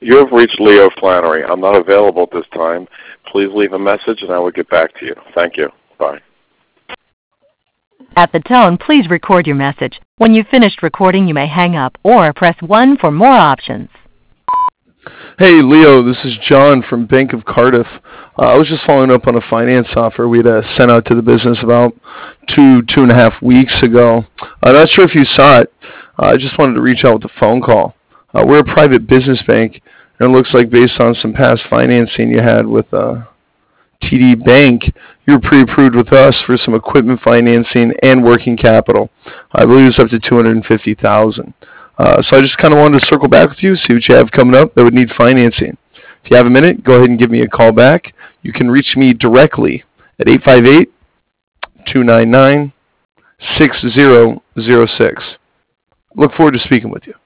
You have reached Leo Flannery. I'm not available at this time. Please leave a message and I will get back to you. Thank you. Bye. At the tone, please record your message. When you've finished recording, you may hang up or press 1 for more options. Hey, Leo, this is John from Bank of Cardiff. I was just following up on a finance offer we had sent out to the business about 2.5 weeks ago. I'm not sure if you saw it. I just wanted to reach out with a phone call. We're a private business bank, and it looks like based on some past financing you had with TD Bank, you were pre-approved with us for some equipment financing and working capital. I believe it's up to $250,000. So I just kind of wanted to circle back with you, see what you have coming up that would need financing. If you have a minute, go ahead and give me a call back. You can reach me directly at 858-299-6006. Look forward to speaking with you.